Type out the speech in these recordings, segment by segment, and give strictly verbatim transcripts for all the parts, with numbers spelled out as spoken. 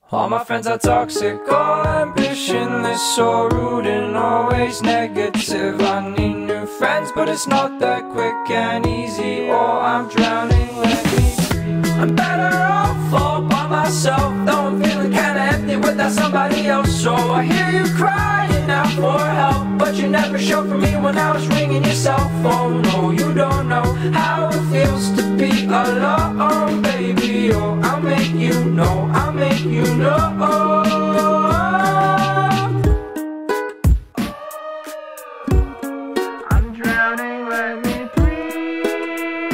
All my friends are toxic, all ambitionless, so rude and always negative. I need new friends, but it's not that quick and easy, or I'm drowning, let me breathe. I'm better off all by myself, though I'm feeling kinda empty without somebody else. So I hear you crying out for help, but you never showed for me when I was ringing your cell phone. No, you don't know how it feels to be alone, baby. Oh, I'll make you know, I'll make you know. I'm drowning, let me breathe.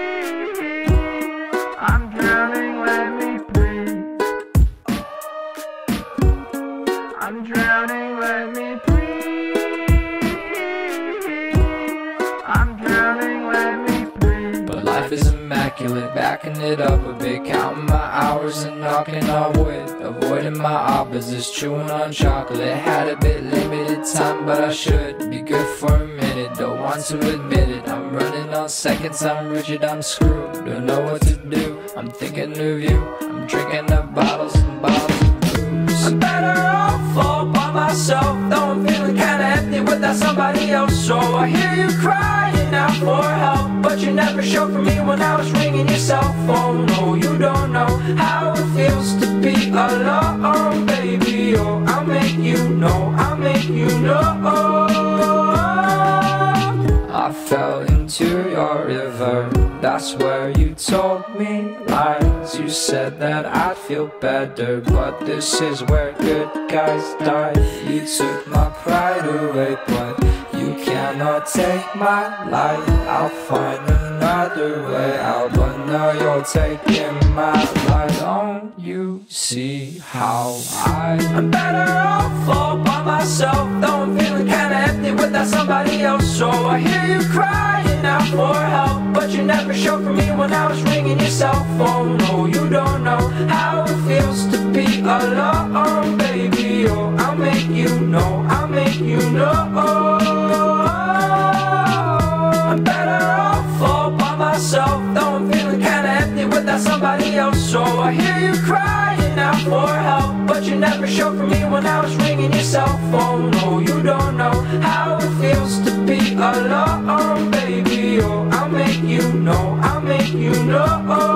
I'm drowning, let me breathe. I'm drowning, let me breathe. I'm drowning, let me breathe. But life is immaculate, backing it up a bit, counting my hours and knocking on wood, avoiding my opposites, chewing on chocolate. Had a bit limited time, but I should be good for a minute. Don't want to admit it, I'm running on seconds, I'm rigid, I'm screwed. Don't know what to do, I'm thinking of you. I'm drinking up bottles and bottles of booze. I'm better off all by myself, though I'm feeling kinda empty without somebody else. So I hear you crying out for help, but you never showed for me when I was ringing your cell phone. No, you don't know how it feels to be alone, baby. Oh, I'll make you know, I'll make you know. I fell into your river, that's where you told me lies. You said that I'd feel better, but this is where good guys die. You took my pride away, but you cannot take my life. I'll find another way out, but now you're taking my life. Don't you see how I I'm better off all by myself, though I'm feeling kinda empty without somebody else. So I hear you crying out for help, but you never showed for me when I was ringing your cell phone. No, you don't know how it feels to be alone, baby. Oh, I'll make you know, I'll make you know. I'm better off all by myself, though I'm feeling kinda empty without somebody else. So I hear you crying out for help, but you never showed for me when I was ringing your cell phone. No, you don't know how it feels to be alone, baby. Oh, I'll make you know, I'll make you know.